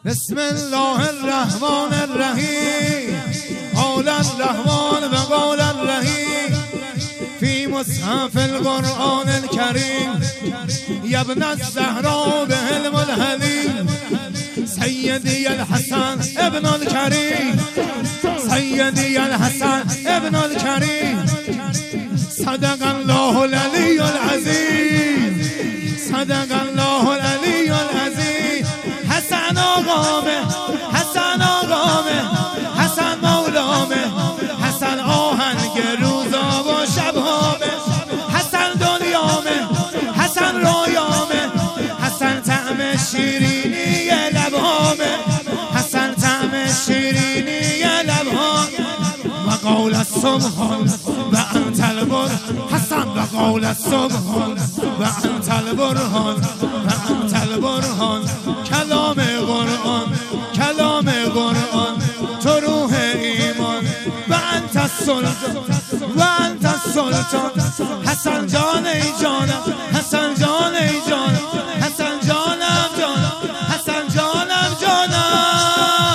بسم الله الرحمن الرحیم. قال الرحمن و قال الرحیم فی مصحف القرآن الکریم. یا ابن الزهراء بحلم الحلیم سیدی الحسن ابن الکریم. سیدی الحسن ابن الکریم. صدق الله العلی العظیم. صدق الله العلی العظیم. حسن آقامه، حسن آقامه، حسن مولامه، حسن آهنگ روزا و شبهامه، حسن دنیامه، حسن رویامه، حسن طعم شیرینی لبهامه، حسن طعم شیرینی لبهامه. و قول السبحان و انت البرهان. حسن و قول السبحان و انت البرهان و انت البرهان. کلام قرآن، کلام قرآن، تو روح ایمان. و انت السلطان و انت السلطان. حسن جان ای جانم، حسن جان ای جانم، حسن جانم جانم، حسن جانم جانم.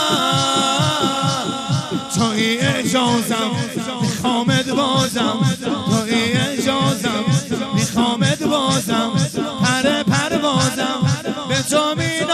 توی اجازم میخوامد بازم، توی اجازم میخوامد بازم. پر پروازم به تو